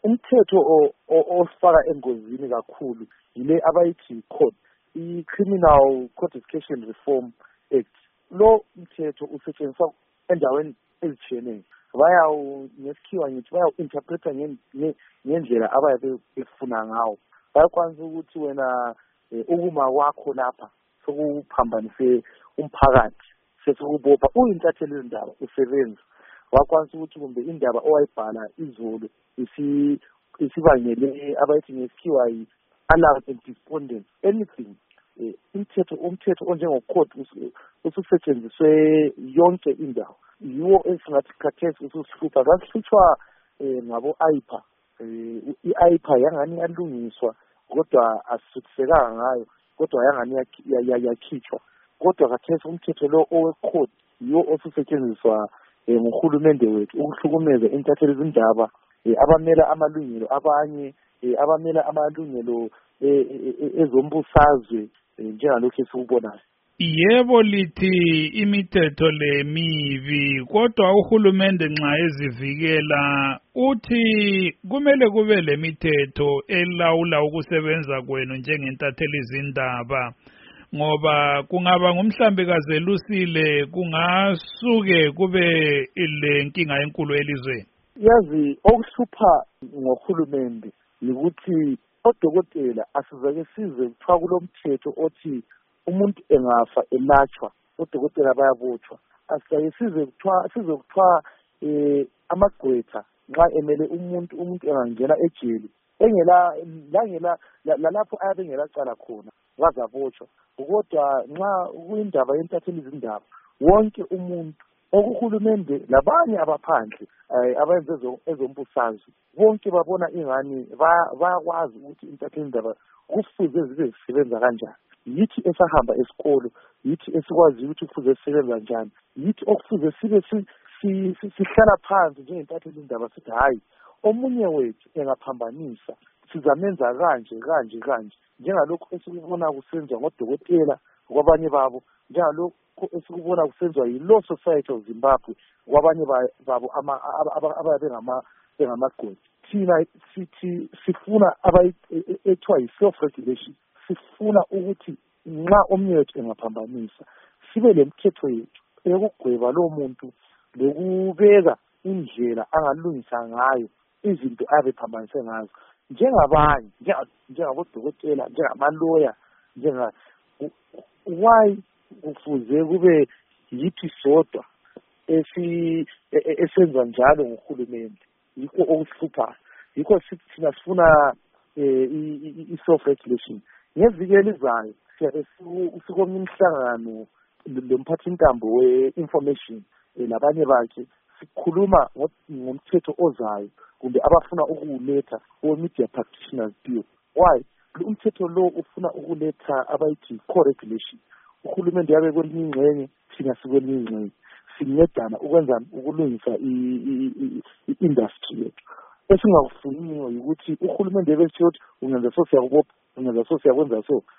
umthetho ofaka engozini kakhulu yile abayithi code i-Criminal Codification Reform Act. Lo mthetho usetshenziswa endaweni ezitshiyeneyo. Ngesikhiwa ngithi bayawu-interpreta ngendlela abayabe befuna ngawo. Bayakwanisa ukuthi wena ukuma kwakho lapha sokuphambanise umphakathi sekubopha uyintatheli izindaba usebenza. Wakwanisa ukuthi kumbe indaba owayibhala izolo isibangele abayithi ngesikhiwa yi-alarm and despondence, anything. Umthetho onjengocode ususetshenziswe yonke indawo. Yiwo esingathi khathesi ususihlupha. Kasihlutshwa ngabo-AIPA. I-AIPA yangani yalungiswa kodwa asithukisekanga ngayo, kodwa yangani yakhitshwa. Kodwa khathesi umthetho lo owecode yiwo osusetshenziswa nguhulumende wethu ukuhlukumeza intatheli izindaba, abamela amalungelo abanye, abamela amalungelo ezombusazwe njengalokhu esikubonayo. Yebo, lithi imithetho le mibi, kodwa uhulumende nxa ezivikela uthi kumele kube lemithetho elawula ukusebenza kwenu njengentatheli izindaba, ngoba kungaba ngumhlambi kazelusile kungasuke kube ile nkinga enkulu elizweni. Yazi okuhlupha ngohulumende ukuthi odokotela asizake size kuthiwa kulomthetho othi umuntu engafa elatshwa odokotela bayabotshwa. Asizake size kuthiwa amagqwetha nxa emele umuntu engangena ejele lalapho ayabe engelacala khona wazabotshwa. Kodwa nxa kuyindaba yentatheli izindaba wonke umuntu okuhulumende labanye abaphandle abenze ezombusazwe bonke babona ingani bayakwazi ukuthi intatheli izindaba kufuze zibe zisebenza kanjani. Yithi esahamba esikolo, yithi esikwazi ukuthi kufuze sisebenza njani, yithi okufuze sibe sihlala phansi njengentatheli izindaba sithi hayi omunye wethu engaphambanisa sizamenza kanje njengalokhu esikubona kusenzwa ngodokotela kwabanye babo, njengalokhu esikubona kusenzwa yi-Law Society of Zimbabwe kwabanye babo ababe bengamagqwetha. Thina sithi sifuna ethiwa yi-self-regulation. Sifuna ukuthi nxa omunye wethu engaphambanisa sibe lemithetho yethu eyokugweba lowo muntu lokubeka indlela angalungisa ngayo izinto abephambanise ngazo njengabanye, njengabodokotela, njengamaloya, why kufuze kube yithi sodwa esenza njalo ngohulumende? Yikho okuhluphayo. Yikho thina sifuna i-self-regulation. Ngeviki elizayo siyabe sikomnye umhlangano lomphathintambo we-information labanye bakhe sikhuluma ngomthetho ozayo kumbe abafuna ukuwuletha o-media practitioners bill. Why? Umthetho lo ufuna ukuletha abayithi co-regulation. Uhulumende yabe kwelinye ingxenye, thina sikwelinye ingxenye. Sincedana ukwenza ukulungisa i-industry yethu. Esingakufuniyo ukuthi uhulumende besitsho ukuthi ungenza so siyakubopha, ungenza so siyakwenza so.